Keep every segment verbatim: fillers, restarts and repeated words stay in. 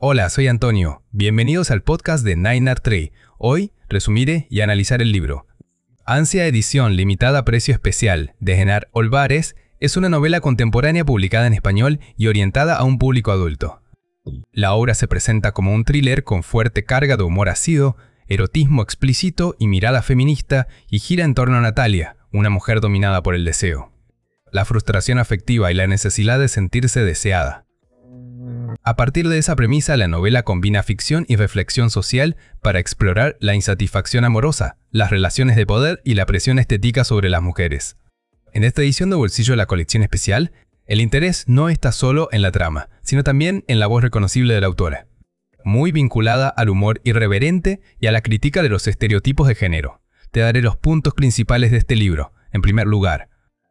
Hola, soy Antonio. Bienvenidos al podcast de Nine Art Tree. Hoy resumiré y analizar el libro. Ansia edición limitada a precio especial de Genaro Olvares es una novela contemporánea publicada en español y orientada a un público adulto. La obra se presenta como un thriller con fuerte carga de humor ácido, erotismo explícito y mirada feminista, y gira en torno a Natalia, una mujer dominada por el deseo, la frustración afectiva y la necesidad de sentirse deseada. A partir de esa premisa, la novela combina ficción y reflexión social para explorar la insatisfacción amorosa, las relaciones de poder y la presión estética sobre las mujeres. En esta edición de bolsillo de la colección especial, el interés no está solo en la trama, sino también en la voz reconocible de la autora, muy vinculada al humor irreverente y a la crítica de los estereotipos de género. Te daré los puntos principales de este libro. En primer lugar,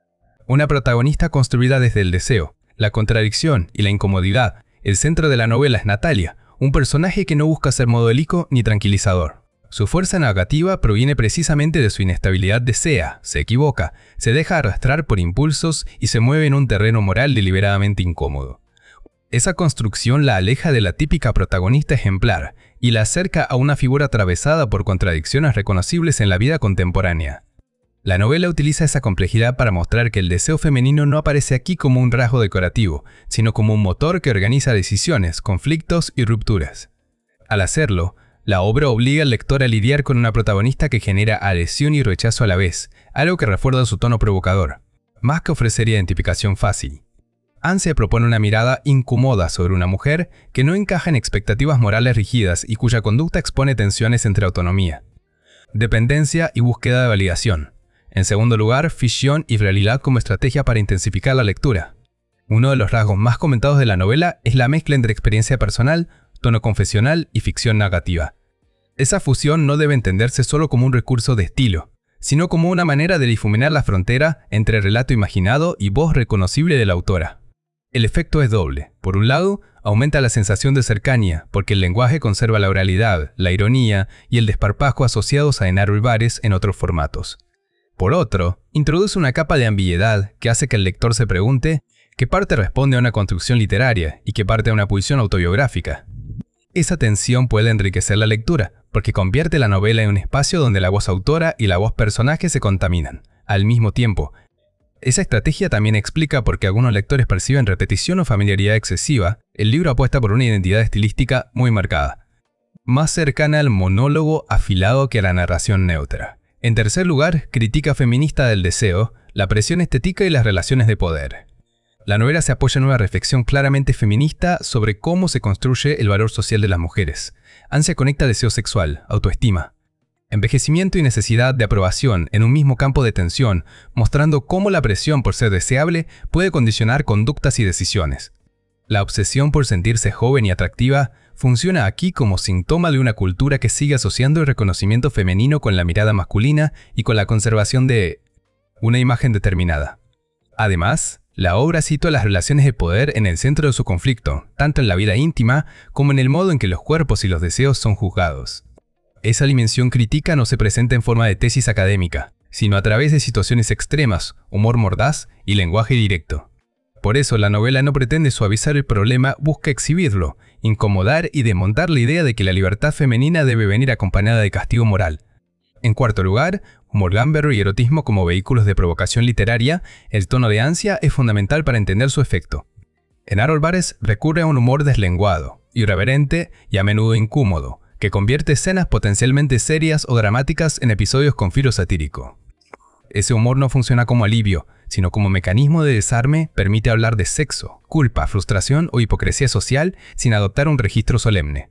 una protagonista construida desde el deseo, la contradicción y la incomodidad. El centro de la novela es Natalia, un personaje que no busca ser modélico ni tranquilizador. Su fuerza negativa proviene precisamente de su inestabilidad. Desea, se equivoca, se deja arrastrar por impulsos y se mueve en un terreno moral deliberadamente incómodo. Esa construcción la aleja de la típica protagonista ejemplar y la acerca a una figura atravesada por contradicciones reconocibles en la vida contemporánea. La novela utiliza esa complejidad para mostrar que el deseo femenino no aparece aquí como un rasgo decorativo, sino como un motor que organiza decisiones, conflictos y rupturas. Al hacerlo, la obra obliga al lector a lidiar con una protagonista que genera adhesión y rechazo a la vez, algo que refuerza su tono provocador, más que ofrecer identificación fácil. Ansia propone una mirada incómoda sobre una mujer que no encaja en expectativas morales rígidas y cuya conducta expone tensiones entre autonomía, dependencia y búsqueda de validación. En segundo lugar, ficción y realidad como estrategia para intensificar la lectura. Uno de los rasgos más comentados de la novela es la mezcla entre experiencia personal, tono confesional y ficción narrativa. Esa fusión no debe entenderse solo como un recurso de estilo, sino como una manera de difuminar la frontera entre relato imaginado y voz reconocible de la autora. El efecto es doble. Por un lado, aumenta la sensación de cercanía, porque el lenguaje conserva la oralidad, la ironía y el desparpajo asociados a Genaro Olvares en otros formatos. Por otro, introduce una capa de ambigüedad que hace que el lector se pregunte qué parte responde a una construcción literaria y qué parte a una pulsión autobiográfica. Esa tensión puede enriquecer la lectura, porque convierte la novela en un espacio donde la voz autora y la voz personaje se contaminan, al mismo tiempo. Esa estrategia también explica por qué algunos lectores perciben repetición o familiaridad excesiva. El libro apuesta por una identidad estilística muy marcada, más cercana al monólogo afilado que a la narración neutra. En tercer lugar, crítica feminista del deseo, la presión estética y las relaciones de poder. La novela se apoya en una reflexión claramente feminista sobre cómo se construye el valor social de las mujeres. Ansia conecta deseo sexual, autoestima, envejecimiento y necesidad de aprobación en un mismo campo de tensión, mostrando cómo la presión por ser deseable puede condicionar conductas y decisiones. La obsesión por sentirse joven y atractiva funciona aquí como síntoma de una cultura que sigue asociando el reconocimiento femenino con la mirada masculina y con la conservación de una imagen determinada. Además, la obra sitúa las relaciones de poder en el centro de su conflicto, tanto en la vida íntima como en el modo en que los cuerpos y los deseos son juzgados. Esa dimensión crítica no se presenta en forma de tesis académica, sino a través de situaciones extremas, humor mordaz y lenguaje directo. Por eso, la novela no pretende suavizar el problema, busca exhibirlo, incomodar y desmontar la idea de que la libertad femenina debe venir acompañada de castigo moral. En cuarto lugar, humor gamberro y erotismo como vehículos de provocación literaria. El tono de Ansia es fundamental para entender su efecto. Genaro Olvares recurre a un humor deslenguado, irreverente y a menudo incómodo, que convierte escenas potencialmente serias o dramáticas en episodios con filo satírico. Ese humor no funciona como alivio, sino como mecanismo de desarme. Permite hablar de sexo, culpa, frustración o hipocresía social sin adoptar un registro solemne.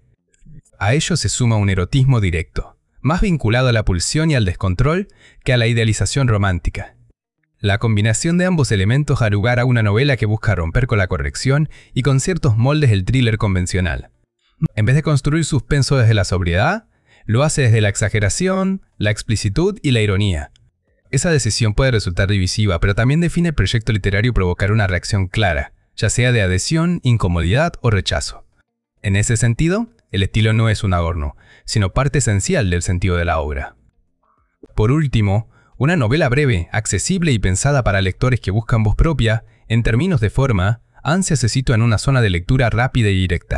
A ello se suma un erotismo directo, más vinculado a la pulsión y al descontrol que a la idealización romántica. La combinación de ambos elementos da lugar a una novela que busca romper con la corrección y con ciertos moldes del thriller convencional. En vez de construir suspenso desde la sobriedad, lo hace desde la exageración, la explicitud y la ironía. Esa decisión puede resultar divisiva, pero también define el proyecto literario provocar una reacción clara, ya sea de adhesión, incomodidad o rechazo. En ese sentido, el estilo no es un adorno, sino parte esencial del sentido de la obra. Por último, una novela breve, accesible y pensada para lectores que buscan voz propia, en términos de forma, Ansia se sitúa en una zona de lectura rápida y directa.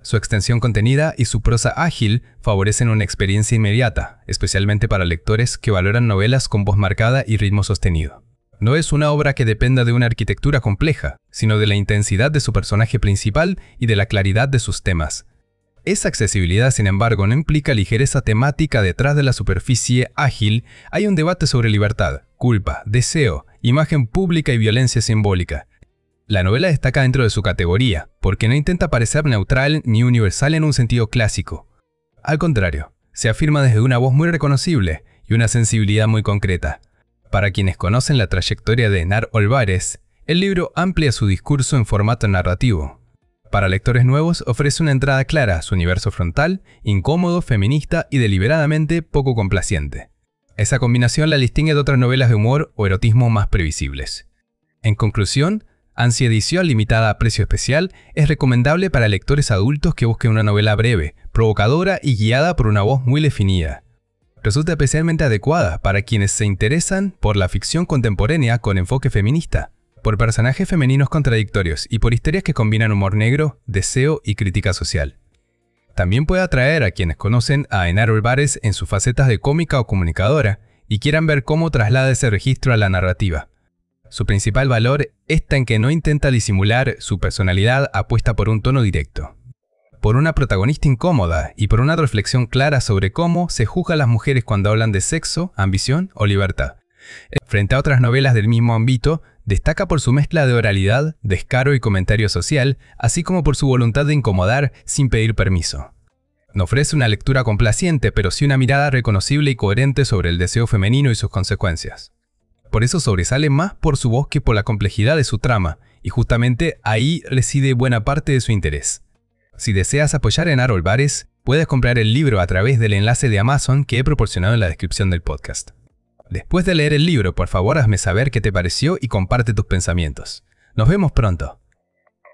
Su extensión contenida y su prosa ágil favorecen una experiencia inmediata, especialmente para lectores que valoran novelas con voz marcada y ritmo sostenido. No es una obra que dependa de una arquitectura compleja, sino de la intensidad de su personaje principal y de la claridad de sus temas. Esa accesibilidad, sin embargo, no implica ligereza temática. Detrás de la superficie ágil hay un debate sobre libertad, culpa, deseo, imagen pública y violencia simbólica. La novela destaca dentro de su categoría, porque no intenta parecer neutral ni universal en un sentido clásico. Al contrario, se afirma desde una voz muy reconocible y una sensibilidad muy concreta. Para quienes conocen la trayectoria de Henar Olivares, el libro amplia su discurso en formato narrativo. Para lectores nuevos ofrece una entrada clara a su universo frontal, incómodo, feminista y deliberadamente poco complaciente. Esa combinación la distingue de otras novelas de humor o erotismo más previsibles. En conclusión, Ansia Edición Limitada a Precio Especial es recomendable para lectores adultos que busquen una novela breve, provocadora y guiada por una voz muy definida. Resulta especialmente adecuada para quienes se interesan por la ficción contemporánea con enfoque feminista, por personajes femeninos contradictorios y por historias que combinan humor negro, deseo y crítica social. También puede atraer a quienes conocen a Henar Olivares en sus facetas de cómica o comunicadora y quieran ver cómo traslada ese registro a la narrativa. Su principal valor está en que no intenta disimular su personalidad, apuesta por un tono directo, por una protagonista incómoda y por una reflexión clara sobre cómo se juzga a las mujeres cuando hablan de sexo, ambición o libertad. Frente a otras novelas del mismo ámbito, destaca por su mezcla de oralidad, descaro y comentario social, así como por su voluntad de incomodar sin pedir permiso. No ofrece una lectura complaciente, pero sí una mirada reconocible y coherente sobre el deseo femenino y sus consecuencias. Por eso sobresale más por su voz que por la complejidad de su trama, y justamente ahí reside buena parte de su interés. Si deseas apoyar a Henar Olivares, puedes comprar el libro a través del enlace de Amazon que he proporcionado en la descripción del podcast. Después de leer el libro, por favor hazme saber qué te pareció y comparte tus pensamientos. Nos vemos pronto.